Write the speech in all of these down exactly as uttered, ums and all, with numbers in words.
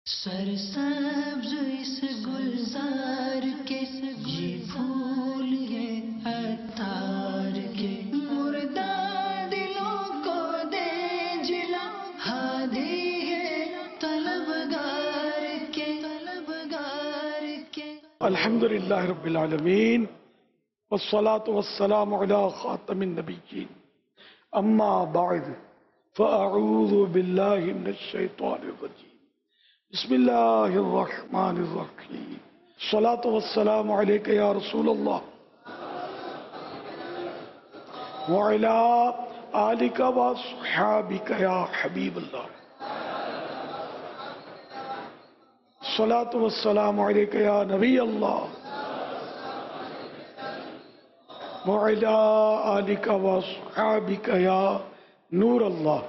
سرسبز اس گلزار کے یہ پھول یہ عطار کے مردہ دلوں کو دے جلا ہادی ہے طلبگار کے طلبگار کے. الحمدللہ رب العالمین والصلاة والسلام علی خاتم النبیین اما بعد فاعوذ باللہ من الشیطان الرجیم بسم اللہ الرحمن الرحیم الصلاة والسلام علیک یا رسول اللہ وعلا آلک واصحابک یا حبیب اللہ الصلاة والسلام علیک یا نبی اللہ وعلا آلک واصحابک یا نور اللہ.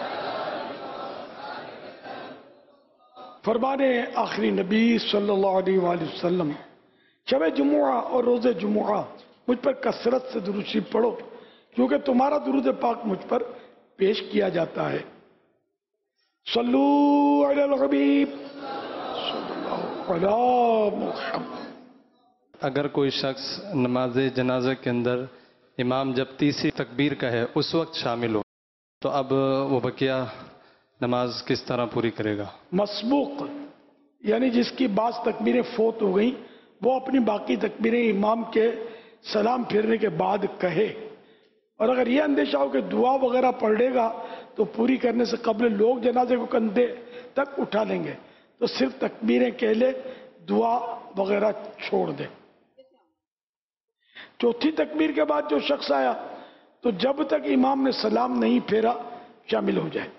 فرمان آخری نبی صلی اللہ علیہ وآلہ وسلم، شب جمعہ اور روز جمعہ مجھ پر کثرت سے درود شریف پڑھو کیونکہ تمہارا درود پاک مجھ پر پیش کیا جاتا ہے. صلو علی الحبیب صلی اللہ علی محمد. اگر کوئی شخص نماز جنازہ کے اندر امام جب تیسری تکبیر کہے اس وقت شامل ہو تو اب وہ بقیہ نماز کس طرح پوری کرے گا؟ مسبوق یعنی جس کی بعض تکبیریں فوت ہو گئیں وہ اپنی باقی تکبیریں امام کے سلام پھیرنے کے بعد کہے، اور اگر یہ اندیشہ ہو کہ دعا وغیرہ پڑھے گا تو پوری کرنے سے قبل لوگ جنازے کو کندھے تک اٹھا لیں گے تو صرف تکبیریں کہہ لے، دعا وغیرہ چھوڑ دے. چوتھی تکبیر کے بعد جو شخص آیا تو جب تک امام نے سلام نہیں پھیرا شامل ہو جائے،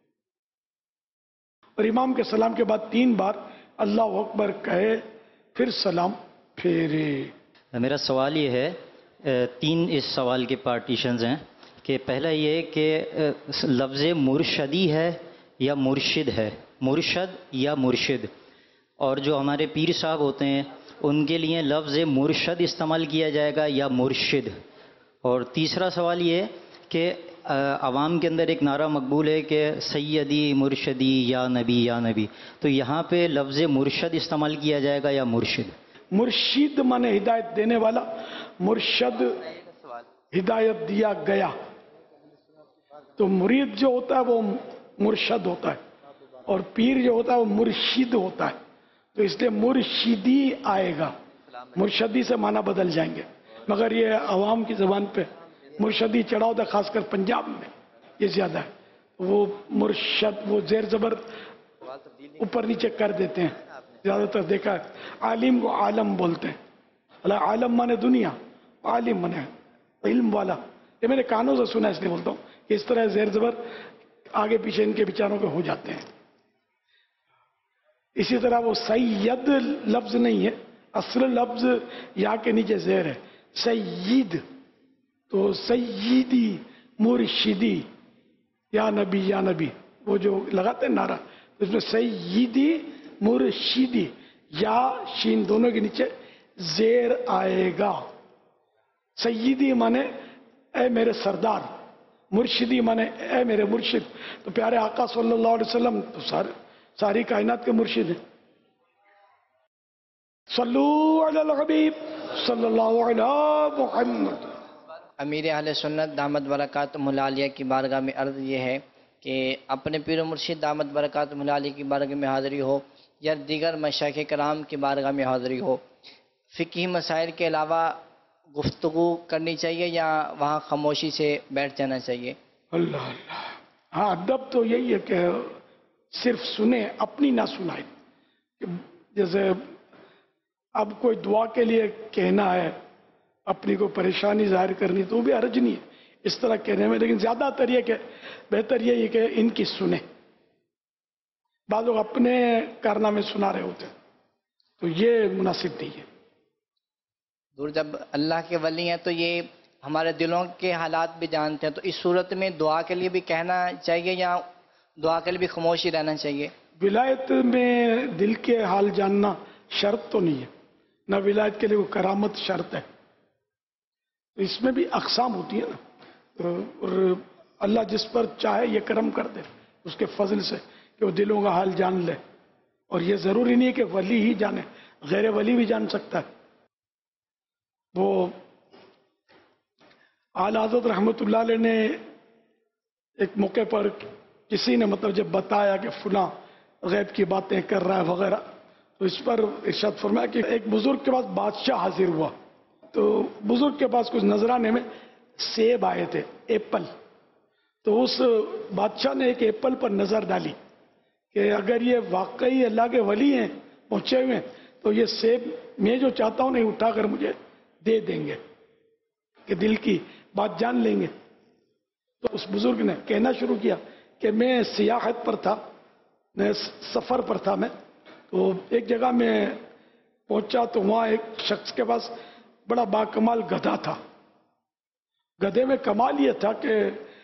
اور امام کے سلام کے بعد تین بار اللہ اکبر کہے پھر سلام پھیرے. میرا سوال یہ ہے، تین اس سوال کے پارٹیشنز ہیں کہ پہلا یہ کہ لفظ مرشدی ہے یا مرشد ہے، مرشد یا مرشد، اور جو ہمارے پیر صاحب ہوتے ہیں ان کے لیے لفظ مرشد استعمال کیا جائے گا یا مرشد. اور تیسرا سوال یہ کہ عوام کے اندر ایک نعرہ مقبول ہے کہ سیدی مرشدی یا نبی یا نبی، تو یہاں پہ لفظ مرشد استعمال کیا جائے گا یا مرشد؟ مرشد مانے ہدایت دینے والا، مرشد ہدایت دیا گیا، تو مرید جو ہوتا ہے وہ مرشد ہوتا ہے اور پیر جو ہوتا ہے وہ مرشد ہوتا ہے، تو اس لیے مرشدی آئے گا، مرشدی سے معنی بدل جائیں گے. مگر یہ عوام کی زبان پہ مرشدی چڑھا ہوتا ہے، خاص کر پنجاب میں یہ زیادہ ہے، وہ مرشد وہ زیر زبر اوپر نیچے کر دیتے ہیں، زیادہ تر دیکھا ہے. عالم کو عالم بولتے ہیں، اللہ عالم مانے دنیا، عالم مانے علم والا. یہ میں نے کانوں سے سنا اس لیے بولتا ہوں کہ اس طرح زیر زبر آگے پیچھے ان کے بیچاروں کے ہو جاتے ہیں. اسی طرح وہ سید لفظ نہیں ہے، اصل لفظ یا کے نیچے زیر ہے سید، تو سیدی مرشدی یا نبی یا نبی وہ جو لگاتے ہیں نعرہ، اس میں سیدی مرشدی یا شین دونوں کے نیچے زیر آئے گا. سیدی مانے اے میرے سردار، مرشدی مانے اے میرے مرشد. تو پیارے آقا صلی اللہ علیہ وسلم تو سارے ساری کائنات کے مرشد ہیں. صلو علی الحبیب صلی اللہ علیہ محمد. امیر اہل سنت دامت برکاتہ العالیہ کی بارگاہ میں عرض یہ ہے کہ اپنے پیر و مرشد دامت برکاتہ العالیہ کی بارگاہ میں حاضری ہو یا دیگر مشائخ کرام کی بارگاہ میں حاضری ہو، فقہی مسائل کے علاوہ گفتگو کرنی چاہیے یا وہاں خاموشی سے بیٹھ جانا چاہیے؟ اللہ اللہ، ہاں ادب تو یہی ہے کہ صرف سنیں، اپنی نہ سنائیں. جیسے اب کوئی دعا کے لیے کہنا ہے، اپنی کوئی پریشانی ظاہر کرنی تو وہ بھی حرج نہیں ہے اس طرح کہنے میں، لیکن زیادہ تر یہ کہ بہتر یہ ہے کہ ان کی سنیں. بعض لوگ اپنے کارنامے سنا رہے ہوتے ہیں تو یہ مناسب نہیں ہے. دور جب اللہ کے ولی ہیں تو یہ ہمارے دلوں کے حالات بھی جانتے ہیں، تو اس صورت میں دعا کے لیے بھی کہنا چاہیے یا دعا کے لیے بھی خاموشی رہنا چاہیے؟ ولایت میں دل کے حال جاننا شرط تو نہیں ہے، نہ ولایت کے لیے وہ کرامت شرط ہے. اس میں بھی اقسام ہوتی ہے نا، اور اللہ جس پر چاہے یہ کرم کر دے اس کے فضل سے کہ وہ دلوں کا حال جان لے. اور یہ ضروری نہیں ہے کہ ولی ہی جانے، غیر ولی بھی جان سکتا ہے. وہ اعلی حضرت رحمۃ اللہ علیہ نے ایک موقع پر کسی نے مطلب جب بتایا کہ فلاں غیب کی باتیں کر رہا ہے وغیرہ، تو اس پر ارشاد فرمایا کہ ایک بزرگ کے پاس بادشاہ حاضر ہوا، تو بزرگ کے پاس کچھ نذرانے میں سیب آئے تھے، ایپل. تو اس بادشاہ نے ایک ایپل پر نظر ڈالی کہ اگر یہ واقعی اللہ کے ولی ہیں پہنچے ہوئے ہیں تو یہ سیب میں جو چاہتا ہوں نہیں اٹھا کر مجھے دے دیں گے، کہ دل کی بات جان لیں گے. تو اس بزرگ نے کہنا شروع کیا کہ میں سیاحت پر تھا، میں سفر پر تھا، میں تو ایک جگہ میں پہنچا تو وہاں ایک شخص کے پاس بڑا باکمال گدھا تھا. گدھے میں کمال یہ تھا کہ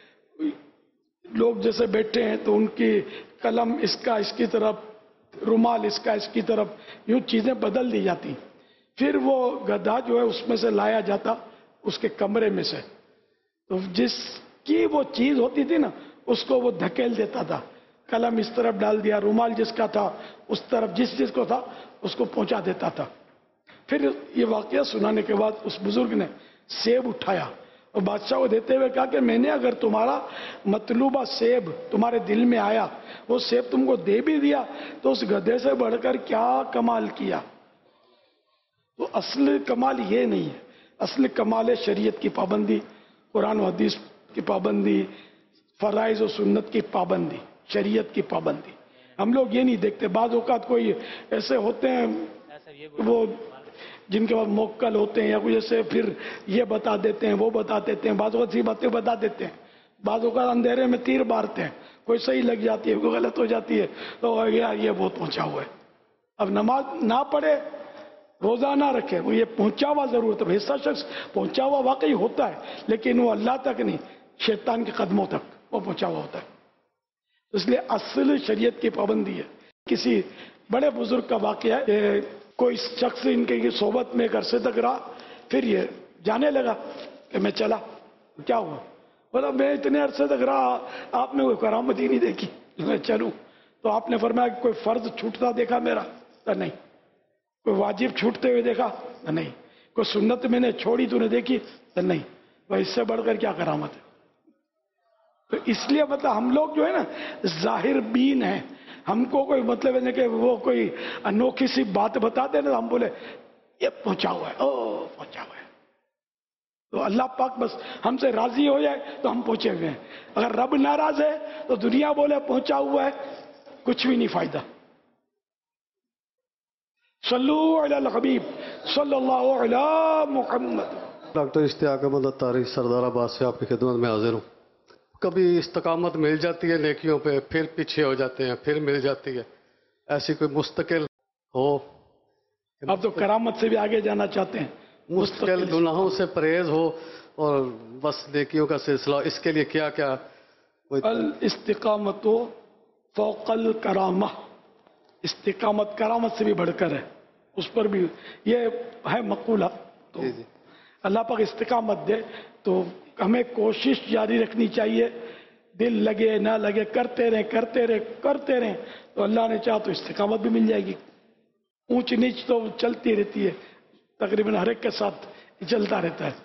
لوگ جیسے بیٹھے ہیں تو ان کی قلم اس کا اس کی طرف، رومال اس کا اس کی طرف، یوں چیزیں بدل دی جاتی. پھر وہ گدھا جو ہے اس میں سے لایا جاتا اس کے کمرے میں سے، تو جس کی وہ چیز ہوتی تھی نا اس کو وہ دھکیل دیتا تھا، قلم اس طرف ڈال دیا، رومال جس کا تھا اس طرف، جس جس کو تھا اس کو پہنچا دیتا تھا. پھر یہ واقعہ سنانے کے بعد اس بزرگ نے سیب اٹھایا اور بادشاہ کو دیتے ہوئے کہا کہ میں نے اگر تمہارا مطلوبہ سیب تمہارے دل میں آیا، وہ سیب تم کو دے بھی دیا، تو اس گدھے سے بڑھ کر کیا کمال کیا. تو اصل کمال یہ نہیں ہے، اصل کمال ہے شریعت کی پابندی، قرآن و حدیث کی پابندی، فرائض و سنت کی پابندی، شریعت کی پابندی. ہم لوگ یہ نہیں دیکھتے. بعض اوقات کوئی ایسے ہوتے ہیں وہ جن کے بعد موکل ہوتے ہیں یا کوئی ایسے پھر یہ بتا دیتے ہیں وہ بتا دیتے ہیں، بعض اوقات سی باتیں بتا دیتے ہیں، بعض اوقات اندھیرے میں تیر مارتے ہیں، کوئی صحیح لگ جاتی ہے کوئی غلط ہو جاتی ہے، تو یار یہ بہت پہنچا ہوا ہے. اب نماز نہ پڑھے، روزہ نہ رکھے، وہ یہ پہنچا ہوا ضرورت ہے. ایسا شخص پہنچا ہوا واقعی ہوتا ہے لیکن وہ اللہ تک نہیں، شیطان کے قدموں تک وہ پہنچا ہوا ہوتا ہے. اس لیے اصل شریعت کی پابندی ہے. کسی بڑے بزرگ کا واقعہ ہے کہ کوئی شخص ان کی صحبت میں ایک عرصے تک رہا، پھر یہ جانے لگا کہ میں چلا. کیا ہوا؟ بولا میں اتنے عرصے تک رہا، آپ نے کوئی کرامت ہی نہیں دیکھی، میں چلوں. تو آپ نے فرمایا کہ کوئی فرض چھوٹتا دیکھا میرا؟ نہیں. کوئی واجب چھوٹتے ہوئے دیکھا؟ نہیں. کوئی سنت میں نے چھوڑی تو نے دیکھی؟ نہیں. وہ اس سے بڑھ کر کیا کرامت ہے؟ تو اس لیے مطلب ہم لوگ جو ہے نا ظاہر بین ہیں، ہم کو کوئی مطلب ہے کہ وہ کوئی انوکھی سی بات بتا دے نا ہم بولے یہ پہنچا ہوا ہے، او پہنچا ہوا ہے. تو اللہ پاک بس ہم سے راضی ہو جائے تو ہم پہنچے ہوئے ہیں. اگر رب ناراض ہے تو دنیا بولے پہنچا ہوا ہے، کچھ بھی نہیں فائدہ. صلو علی الحبیب صلی اللہ علی محمد. ڈاکٹر اشتیاق احمد اتاری سردار آباد سے آپ کی خدمت میں حاضر ہوں. کبھی استقامت مل جاتی ہے نیکیوں پہ، پھر پیچھے ہو جاتے ہیں، پھر مل جاتی ہے، ایسی کوئی مستقل ہو؟ اب تو کرامت سے بھی آگے جانا چاہتے ہیں. مستقل گناہوں سے پرہیز ہو اور بس نیکیوں کا سلسلہ، اس کے لیے کیا کیا؟ الاستقامت فوق الکرامہ، استقامت کرامت سے بھی بڑھ کر ہے. اس پر بھی یہ ہے مقولہ. تو اللہ پاک استقامت دے تو ہمیں کوشش جاری رکھنی چاہیے. دل لگے نہ لگے کرتے رہیں کرتے رہیں کرتے رہیں تو اللہ نے چاہا تو استقامت بھی مل جائے گی. اونچ نیچ تو چلتی رہتی ہے، تقریباً ہر ایک کے ساتھ چلتا رہتا ہے.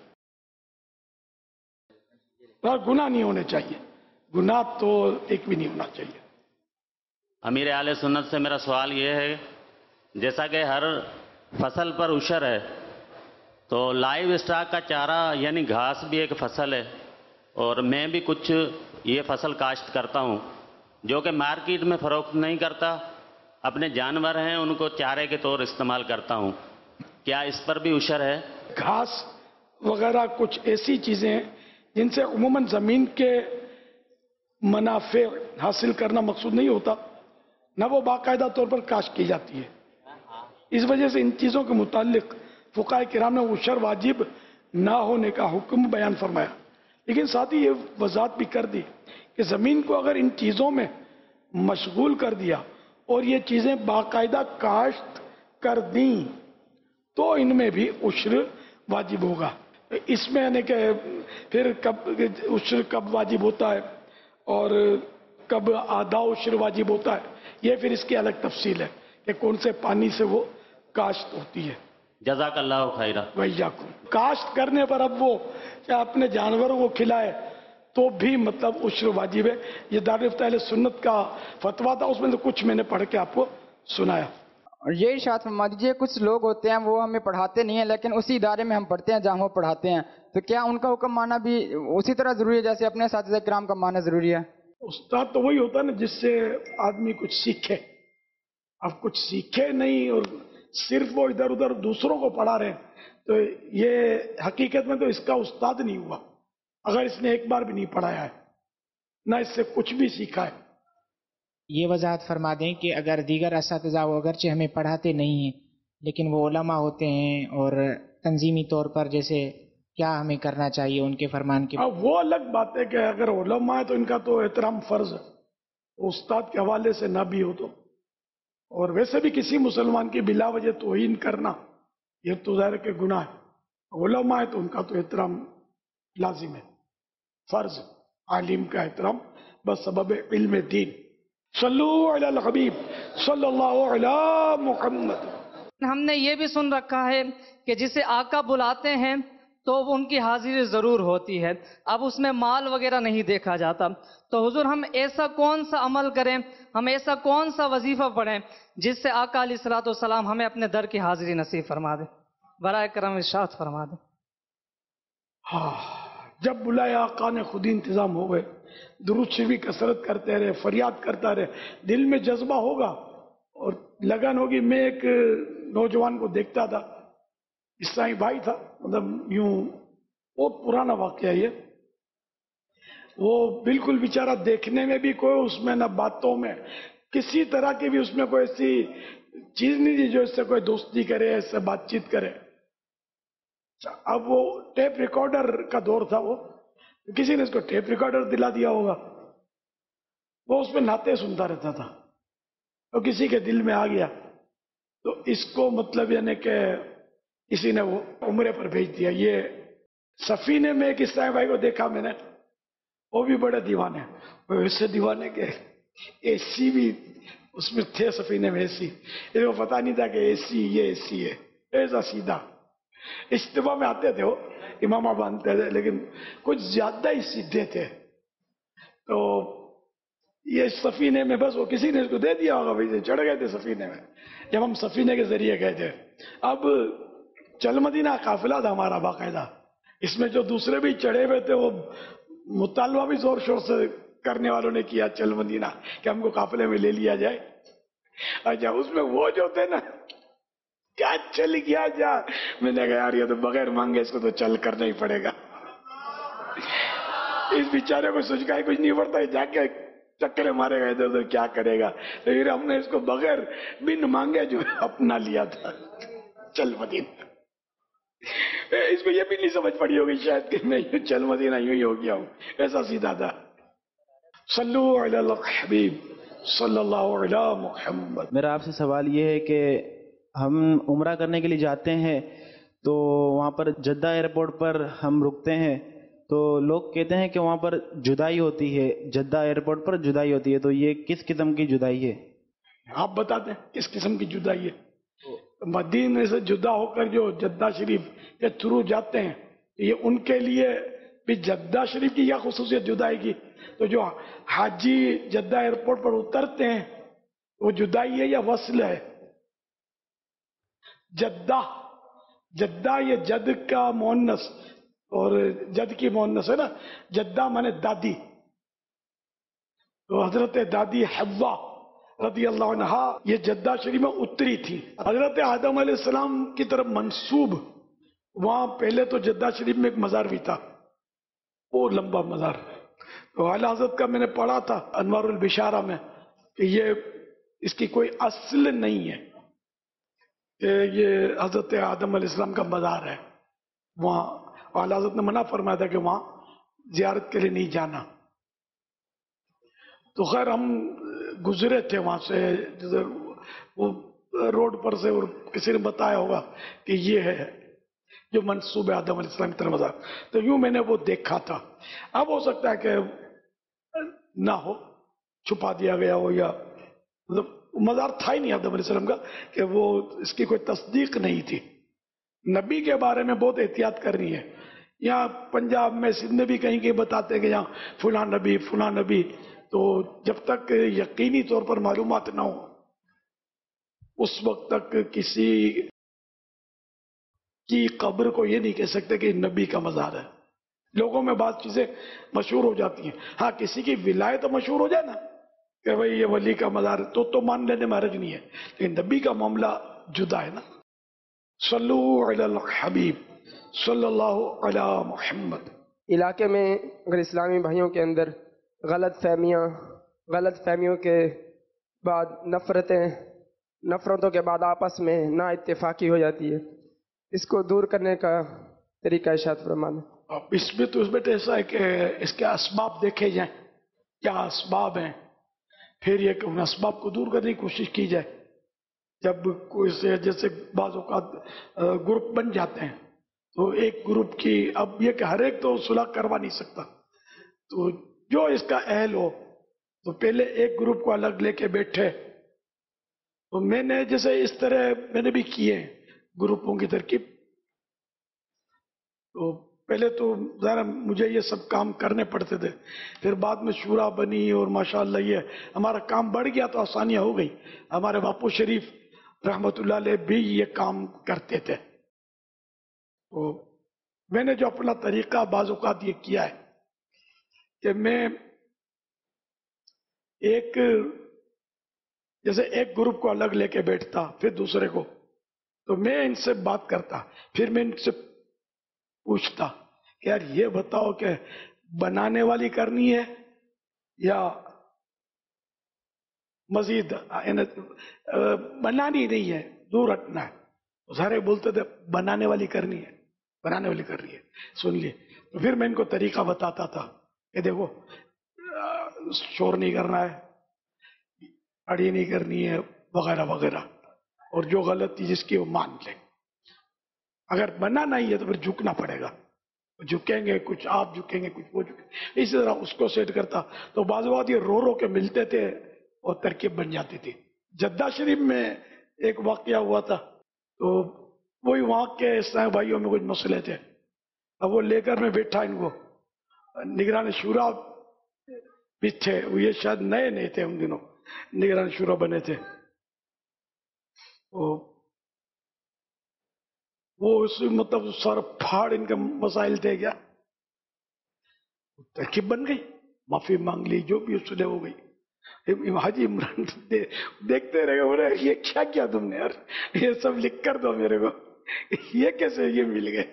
اور گناہ نہیں ہونے چاہیے، گناہ تو ایک بھی نہیں ہونا چاہیے. امیر اہل سنت سے میرا سوال یہ ہے، جیسا کہ ہر فصل پر عشر ہے، تو لائیو اسٹاک کا چارہ یعنی گھاس بھی ایک فصل ہے، اور میں بھی کچھ یہ فصل کاشت کرتا ہوں جو کہ مارکیٹ میں فروخت نہیں کرتا، اپنے جانور ہیں ان کو چارے کے طور استعمال کرتا ہوں. کیا اس پر بھی عشر ہے؟ گھاس وغیرہ کچھ ایسی چیزیں ہیں جن سے عموماً زمین کے منافع حاصل کرنا مقصود نہیں ہوتا، نہ وہ باقاعدہ طور پر کاشت کی جاتی ہے. اس وجہ سے ان چیزوں کے متعلق فقہاء کرام نے عشر واجب نہ ہونے کا حکم بیان فرمایا، لیکن ساتھ ہی یہ وضاحت بھی کر دی کہ زمین کو اگر ان چیزوں میں مشغول کر دیا اور یہ چیزیں باقاعدہ کاشت کر دیں تو ان میں بھی عشر واجب ہوگا. اس میں یعنی کہ پھر کب عشر کب واجب ہوتا ہے اور کب آدھا عشر واجب ہوتا ہے، یہ پھر اس کی الگ تفصیل ہے. کہ کون سے پانی سے وہ کاشت ہوتی ہے. جزاک اللہ خیرہ. ویاکم. کاشت کرنے پر اب وہ کیا اپنے جانوروں کو کھلائے تو بھی مطلب عشر واجب ہے. یہ دارالفتہ اہل سنت کا فتویٰ تھا، اس میں سے کچھ میں نے پڑھ کے آپ کو سنایا. اور یہ ارشاد فرما دیجیے، کچھ لوگ ہوتے ہیں وہ ہمیں پڑھاتے نہیں ہیں لیکن اسی ادارے میں ہم پڑھتے ہیں جہاں وہ پڑھاتے ہیں، تو کیا ان کا حکم ماننا بھی اسی طرح ضروری ہے جیسے اپنے اساتذہ کرام کا ماننا ضروری ہے؟ استاد تو وہی ہوتا ہے نا جس سے آدمی کچھ سیکھے. اب کچھ سیکھے نہیں اور صرف وہ ادھر ادھر دوسروں کو پڑھا رہے ہیں تو یہ حقیقت میں تو اس کا استاد نہیں ہوا اگر اس نے ایک بار بھی نہیں پڑھایا ہے، نہ اس سے کچھ بھی سیکھا ہے. یہ وضاحت فرما دیں کہ اگر دیگر اساتذہ وہ اگرچہ ہمیں پڑھاتے نہیں ہیں لیکن وہ علماء ہوتے ہیں اور تنظیمی طور پر جیسے کیا ہمیں کرنا چاہیے ان کے فرمان کے؟ اب وہ الگ بات ہے کہ اگر علماء ہے تو ان کا تو احترام فرض ہے، استاد کے حوالے سے نہ بھی ہو تو. اور ویسے بھی کسی مسلمان کی بلا وجہ توہین کرنا یہ تو ظاہر کہ گناہ ہے. علماء ہے تو ان کا تو احترام لازم ہے، فرض. عالم کا احترام بس سبب علم دین. صلو علی الحبیب صلی اللہ علی محمد. ہم نے یہ بھی سن رکھا ہے کہ جسے آقا بلاتے ہیں تو ان کی حاضری ضرور ہوتی ہے، اب اس میں مال وغیرہ نہیں دیکھا جاتا. تو حضور ہم ایسا کون سا عمل کریں، ہم ایسا کون سا وظیفہ پڑھیں جس سے آقا علیہ الصلوۃ والسلام ہمیں اپنے در کی حاضری نصیب فرما دیں؟ برائے کرم ارشاد فرما دیں. ہاں، جب بلائے آقا نے خود انتظام ہو گئے، درود شریف کثرت کرتے رہے، فریاد کرتا رہے، دل میں جذبہ ہوگا اور لگن ہوگی. میں ایک نوجوان کو دیکھتا تھا، عیسائی بھائی تھا، مطلب یوں بہت پرانا واقعہ یہ. وہ بالکل بیچارہ دیکھنے میں بھی کوئی اس میں نہ باتوں میں کسی طرح کی بھی اس میں کوئی ایسی چیز نہیں تھی جو اس سے کوئی دوستی کرے، اس سے بات چیت کرے. اب وہ ٹیپ ریکارڈر کا دور تھا، وہ کسی نے اس کو ٹیپ ریکارڈر دلا دیا ہوگا، وہ اس میں نعتیں سنتا رہتا تھا. تو کسی کے دل میں آ گیا تو اس کو مطلب یعنی کہ کسی نے وہ عمرے پر بھیج دیا. یہ سفینے میں ایک عیسائی بھائی کو دیکھا میں نے، وہ بھی بڑے دیوانے، وہ ایسے دیوانے کہ اے سی بھی اس میں تھے سفینے میں، اے سی. اس کو پتا نہیں تھا کہ اے سی یہ اے سی ہے. ایسا سیدھا اجتماع میں آتے تھے، وہ امامہ باندھتے تھے لیکن کچھ زیادہ ہی سیدھے تھے. تو یہ سفینے میں بس وہ کسی نے اس کو دے دیا ہوگا، بھائی چڑھ گئے تھے سفینے میں. جب ہم سفینے کے ذریعے گئے تھے، اب چل مدینہ قافلہ تھا ہمارا باقاعدہ، اس میں جو دوسرے بھی چڑھے ہوئے تھے وہ مطالبہ بھی زور شور سے کرنے والوں نے کیا چل مدینہ کہ ہم کو قافلے میں لے لیا جائے. اچھا اس میں وہ جو تھے نا کیا چل گیا جا، میں نے کہا یار یہ تو بغیر مانگے اس کو تو چل کرنا ہی پڑے گا. اس بیچارے کو سوچ کا ہی کچھ نہیں پڑتا، جا کے چکرے مارے گئے ادھر ادھر کیا کرے گا. تو پھر ہم نے اس کو بغیر بن مانگے جو اپنا لیا تھا چل مدینہ. اس کو یہ بھی نہیں سمجھ پڑی ہوگی شاید کہ میں یوں چل مدینہ یوں ہی ہو گیا ہوں، ایسا سیدھا تھا. صلو علی الحبیب صلی اللہ علی محمد. میرا آپ سے سوال یہ ہے کہ ہم عمرہ کرنے کے لیے جاتے ہیں تو وہاں پر جدہ ایئرپورٹ پر ہم رکتے ہیں تو لوگ کہتے ہیں کہ وہاں پر جدائی ہوتی ہے، جدہ ایئرپورٹ پر جدائی ہوتی ہے، تو یہ کس قسم کی جدائی ہے؟ آپ بتا دیں کس قسم کی جدائی ہے. مدینے سے جدا ہو کر جو جدہ شریف کے تھرو جاتے ہیں یہ ان کے لیے بھی جدہ شریف کی یا خصوصیت جدائی کی. تو جو حاجی جدہ ایئرپورٹ پر اترتے ہیں وہ جدائی ہے یا وصل ہے؟ جدہ جدہ یہ جد کا مؤنث اور جد کی مؤنث ہے نا، جدہ مانے دادی. تو حضرت دادی حوا رضی اللہ عنہا یہ جدہ شریف میں اتری تھی. حضرت آدم علیہ السلام کی طرف منسوب وہاں پہلے تو جدہ شریف میں ایک مزار بھی تھا، وہ لمبا مزار. تو اعلیٰ حضرت کا میں نے پڑھا تھا انوار البشارہ میں کہ یہ اس کی کوئی اصل نہیں ہے، کہ یہ حضرت آدم علیہ السلام کا مزار ہے وہاں. اعلیٰ حضرت نے منع فرمایا تھا کہ وہاں زیارت کے لیے نہیں جانا. تو خیر ہم گزرے تھے وہاں سے، جیسے وہ روڈ پر سے، اور کسی نے بتایا ہوگا کہ یہ ہے جو منسوب آدم علیہ السلام کی طرف مزار. تو یوں میں نے وہ دیکھا تھا. اب ہو سکتا ہے کہ نہ ہو، چھپا دیا گیا ہو، یا مطلب मज़ार था ही नहीं आदम अलैहिस्सलाम का, कि वो इसकी कोई तस्दीक नहीं थी। नबी के बारे में बहुत एहतियात करनी है। यहाँ पंजाब में, सिंध में भी कहीं कहीं बताते हैं कि यहाँ फुला नबी फुला नबी, तो जब तक यकीनी तौर पर मालूमात ना हो उस वक्त तक किसी की कब्र को ये नहीं कह सकते कि नबी का मज़ार है। लोगों में बात चीजें मशहूर हो जाती हैं। हाँ, किसी की विलायत तो मशहूर हो जाए ना कि भाई ये वली का मज़ार, तो तो मान लेने में हर्ज नहीं है, लेकिन नबी का मामला जुदा है ना। सल्लु अलल हबीब सल्लल्लाहु अला मुहम्मद। इलाके में अगर इस्लामी भाइयों के अंदर गलत फहमियाँ, गलत फहमियों के बाद नफ़रतें, नफ़रतों के बाद आपस में ना इत्तेफाकी हो जाती है, इसको दूर करने का तरीका इरशाद फरमाना। अब इसमें तो इसमें तो ऐसा है कि इसके असबाब देखे जाएं, क्या असबाब हैं, फिर ये कि उन असबाब को दूर करने की कोशिश की जाए। जब कोई से जैसे बाज़ औक़ात ग्रुप बन जाते हैं तो एक ग्रुप की, अब ये कि हर एक तो सुलह करवा नहीं सकता, तो जो इसका अहल हो तो पहले एक ग्रुप को अलग लेके बैठे। तो मैंने जैसे इस तरह मैंने भी किए ग्रुपों की तरकीब। तो पहले तो ज़रा मुझे ये सब काम करने पड़ते थे, फिर बाद में शूरा बनी और माशाअल्लाह ये हमारा काम बढ़ गया तो आसानियां हो गई। हमारे बापू शरीफ रहमतुल्लाह अलैह भी ये काम करते थे। तो मैंने जो अपना तरीका बाज़ औक़ात ये किया है कि मैं एक जैसे एक ग्रुप को अलग लेके बैठता, फिर दूसरे को, तो मैं इनसे बात करता, फिर मैं इनसे पूछता कि यार ये बताओ कि बनाने वाली करनी है या मजीद बनानी नहीं है, दूर हटना है। तो सारे बोलते थे बनाने वाली करनी है, बनाने वाली करनी है। सुन लिए तो फिर मैं इनको तरीका बताता था कि देखो शोर नहीं करना है, अड़ी नहीं करनी है, वगैरह वगैरह, और जो गलती जिसकी वो मान ले। अगर बनाना ही है तो फिर झुकना पड़ेगा, झुकेंगे कुछ आप झुकेंगे कुछ वो झुकेंगे, इसी तरह उसको सेट करता। तो बाज़ बात ये रो रो के मिलते थे और तरकीब बन जाती थी। जद्दा शरीफ में एक वाकया हुआ था, तो वही वहाँ के इस्लामी भाइयों में कुछ मसले थे। अब वो लेकर मैं बैठा इनको, निगरान शूरा भी थे, ये शायद नए नहीं थे उन दिनों, निगरान शूरा बने थे। वो वो उस मतलब सर फाड़ इनके मसाइल थे क्या, तरकीब बन गई, माफी मांग ली, जो भी सुलह हो गई। हाजी इमरान दे, देखते रहे, बोले ये क्या किया तुमने यार, ये सब लिख कर दो मेरे को, ये कैसे ये मिल गए।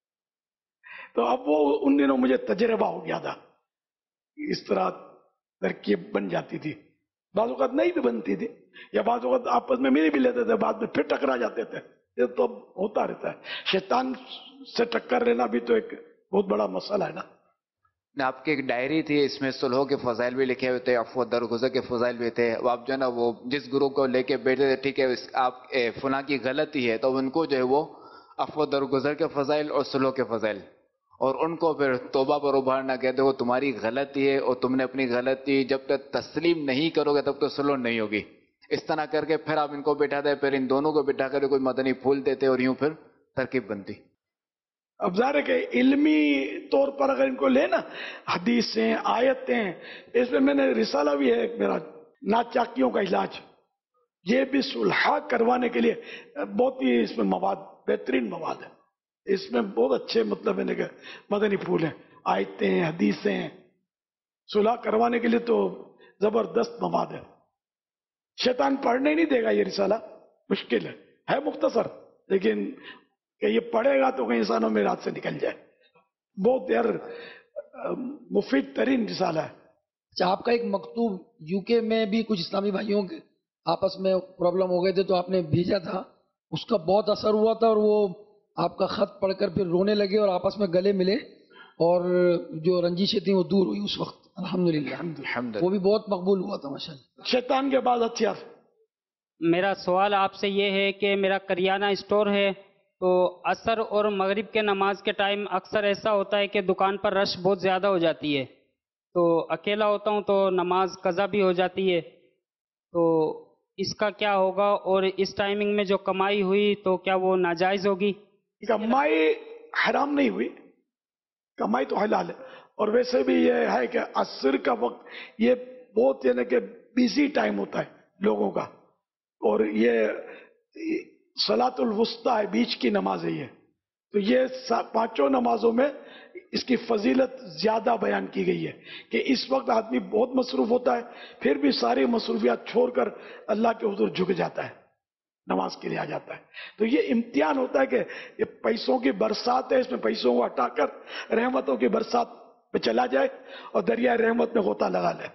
तो अब वो उन दिनों मुझे तजर्बा हो गया था, इस तरह तरकीब बन जाती थी। बाज़ औक़ात नहीं भी बनती थी, या बाज़ औक़ात आपस में मेरे भी लेते थे, बाद में फिर टकरा जाते थे। ये तो होता रहता है, शैतान से टक्कर लेना भी तो एक बहुत बड़ा मसला है ना। आपकी एक डायरी थी, इसमें सुलह के फजाइल भी लिखे हुए थे, अफ़्व दरगुज़र के फजाइल भी थे। आप जो है ना वो जिस ग्रुप को लेके बैठे थे, ठीक है आप फुला की गलती है तो उनको जो है वो अफ़्व दरगुज़र के फजाइल और सुलह के फजाइल, और उनको फिर तौबा पर उभारना, कहते हो तुम्हारी गलती है और तुमने अपनी गलती जब तक तस्लीम नहीं करोगे तब तक सुलह नहीं होगी। इस तरह करके फिर आप इनको बिठाते, फिर इन दोनों को बिठा कर कोई मदनी फूल देते और यूं फिर तरकीब बनती। अब ज़ाहिर है कि इल्मी तौर पर अगर इनको लेना, हदीसें आयतें, इसमें मैंने रिसाला भी है मेरा, नाचाकियों का इलाज, ये भी सुलह करवाने के लिए बहुत ही इसमें मवाद, बेहतरीन मवाद है। इसमें बहुत अच्छे मतलब मैंने कहा मदनी फूल हैं, आयतें, हदीसें, सुलह करवाने के लिए तो जबरदस्त मवाद है। शैतान पढ़ने नहीं देगा ये रिसाला, मुश्किल है, है मुख्तसर, लेकिन कि ये पढ़ेगा तो कहीं इंसानों में रात से निकल जाए। बहुत यार मुफीद तरीन रिसाला है। अच्छा, आपका एक मकतूब यूके में भी कुछ इस्लामी भाइयों के आपस में प्रॉब्लम हो गए थे तो आपने भेजा था, उसका बहुत असर हुआ था और वो आपका खत पढ़कर फिर रोने लगे और आपस में गले मिले और जो रंजिशें थी वो दूर हुई उस वक्त, अल्हम्दुलिल्लाह। वो भी बहुत मकबूल हुआ था माशाअल्लाह। शैतान के बाद हथियार। मेरा सवाल आपसे ये है कि मेरा करियाना स्टोर है, तो असर और मगरिब के नमाज के टाइम अक्सर ऐसा होता है कि दुकान पर रश बहुत ज़्यादा हो जाती है, तो अकेला होता हूँ तो नमाज कज़ा भी हो जाती है, तो اس کا کیا ہوگا، اور اس ٹائمنگ میں جو کمائی ہوئی تو کیا وہ ناجائز ہوگی؟ کمائی حرام نہیں ہوئی، کمائی تو حلال ہے. اور ویسے بھی یہ ہے کہ عصر کا وقت یہ بہت یعنی کہ بیزی ٹائم ہوتا ہے لوگوں کا، اور یہ صلاۃ الوسطیٰ ہے، بیچ کی نماز ہے یہ. تو یہ پانچوں نمازوں میں اس کی فضیلت زیادہ بیان کی گئی ہے کہ اس وقت آدمی بہت مصروف ہوتا ہے، پھر بھی ساری مصروفیات چھوڑ کر اللہ کے حضور جھک جاتا ہے، نماز کے لیے آ جاتا ہے. تو یہ امتحان ہوتا ہے کہ یہ پیسوں کی برسات ہے، اس میں پیسوں کو ہٹا کر رحمتوں کی برسات پہ چلا جائے اور دریائے رحمت میں غوطہ لگا لے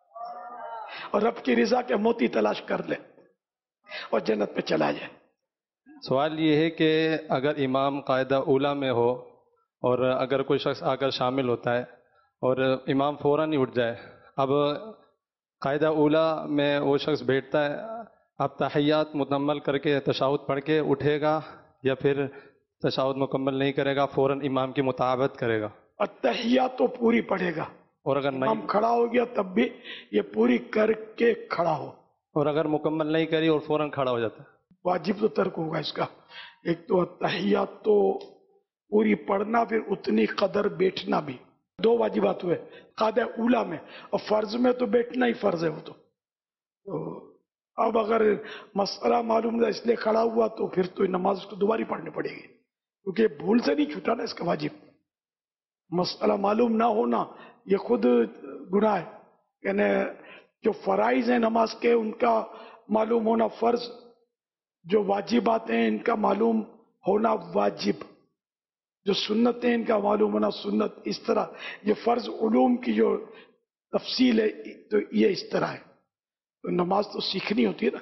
اور رب کی رضا کے موتی تلاش کر لے اور جنت پہ چلا جائے. سوال یہ ہے کہ اگر امام قاعدہ اولیٰ میں ہو اور اگر کوئی شخص آ کر شامل ہوتا ہے اور امام فوراً ہی اٹھ جائے، اب قاعدہ اولیٰ میں وہ شخص بیٹھتا ہے، اب تحیات مکمل کر کے تشہد پڑھ کے اٹھے گا یا پھر تشہد مکمل نہیں کرے گا، فوراً امام کی مطابقت کرے گا؟ التحیات تو پوری پڑھے گا، اور اگر امام کھڑا ہو گیا تب بھی یہ پوری کر کے کھڑا ہو. اور اگر مکمل نہیں کری اور فوراً کھڑا ہو جاتا ہے؟ واجب تو ترک ہوگا اس کا. ایک تو تحیات تو پوری پڑھنا، پھر اتنی قدر بیٹھنا بھی. دو واجبات ہوئے قاعدہ اولیٰ میں، اور فرض میں تو بیٹھنا ہی فرض ہے وہ تو. تو اب اگر مسئلہ معلوم ہے اس لیے کھڑا ہوا تو پھر تو نماز اس کو دوباری پڑھنی پڑے گی، کیونکہ بھول سے نہیں چھوٹا نا اس کا واجب. مسئلہ معلوم نہ ہونا یہ خود گناہ ہے. یعنی جو فرائض ہیں نماز کے ان کا معلوم ہونا فرض، جو واجبات ہیں ان کا معلوم ہونا واجب، جو سنتیں ان کا معلوم ہونا سنت. اس طرح یہ فرض علوم کی جو تفصیل ہے تو یہ اس طرح ہے. تو نماز تو سیکھنی ہوتی ہے نا.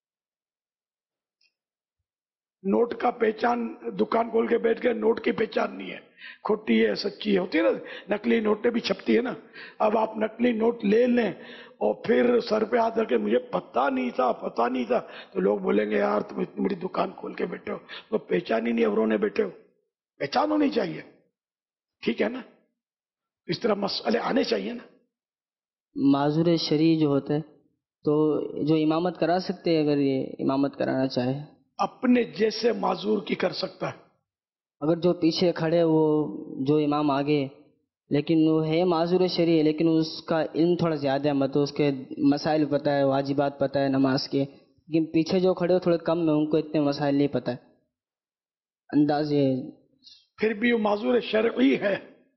نوٹ کا پہچان، دکان کھول کے بیٹھ گئے، نوٹ کی پہچان نہیں ہے، کھوٹی ہے سچی ہے ہوتی ہے نا. نقلی نوٹیں بھی چھپتی ہے نا. اب آپ نقلی نوٹ لے لیں اور پھر سر پہ ہاتھ رکھ کے مجھے پتہ نہیں تھا پتہ نہیں تھا تو لوگ بولیں گے یار تم اتنی بڑی دکان کھول کے بیٹھے ہو تو پہچان ہی نہیں ابروں نے بیٹھے ہو. پہچان ہونی چاہیے، ٹھیک ہے نا. اس طرح مسئلے آنے چاہیے نا. معذور شرعی جو ہوتا ہے تو جو امامت کرا سکتے ہیں، اگر یہ امامت کرانا چاہے اپنے جیسے معذور کی کر سکتا ہے. اگر جو پیچھے کھڑے وہ جو امام آگے لیکن وہ ہے معذور شرعی ہے لیکن اس کا علم تھوڑا زیادہ ہے، مطلب اس کے مسائل پتہ ہے، واجبات پتہ ہے نماز کے، لیکن پیچھے جو کھڑے ہو تھوڑے کم میں، ان کو اتنے مسائل نہیں پتہ ہے. انداز یہ پھر بھی وہ معذور شرعی ہے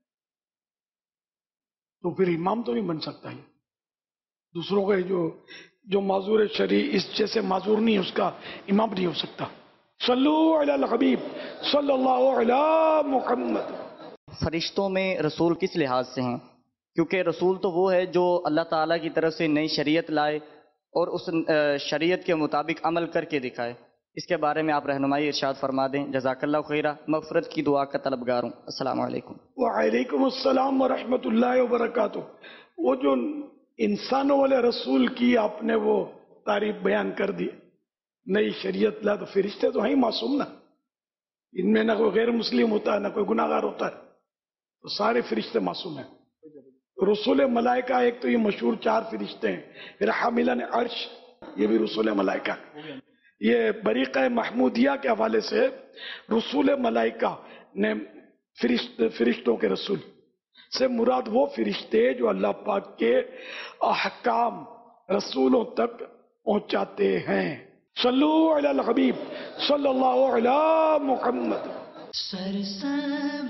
تو پھر امام تو نہیں بن سکتا ہے. دوسروں کا جو جو معذور شرعی اس جیسے معذور نہیں ہے اس کا امام نہیں ہو سکتا. صلو علی الحبیب صلی اللہ علی محمد. فرشتوں میں رسول کس لحاظ سے ہیں؟ کیونکہ رسول تو وہ ہے جو اللہ تعالیٰ کی طرف سے نئی شریعت لائے اور اس شریعت کے مطابق عمل کر کے دکھائے. اس کے بارے میں آپ رہنمائی ارشاد فرما دیں. جزاک اللہ خیرہ. مغفرت کی دعا کا طلبگار ہوں. السلام علیکم. وعلیکم السلام ورحمۃ اللہ وبرکاتہ. وہ جو انسانوں والے رسول کی آپ نے وہ تعریف بیان کر دی، نئی شریعت لا، تو فرشتے تو ہیں معصوم نا. ان میں نہ کوئی غیر مسلم ہوتا ہے نہ کوئی گناہ گار ہوتا ہے، تو سارے فرشتے معصوم ہیں. رسول ملائکہ ایک تو یہ مشہور چار فرشتے ہیں، پھر حاملان عرش یہ بھی رسول ملائکہ. یہ بریقہ محمودیہ کے حوالے سے رسول ملائکہ نے فرشت فرشتوں کے رسول سے مراد وہ فرشتے جو اللہ پاک کے احکام رسولوں تک پہنچاتے ہیں. صلو علی الحبیب صلی اللہ علی محمد. سرسبز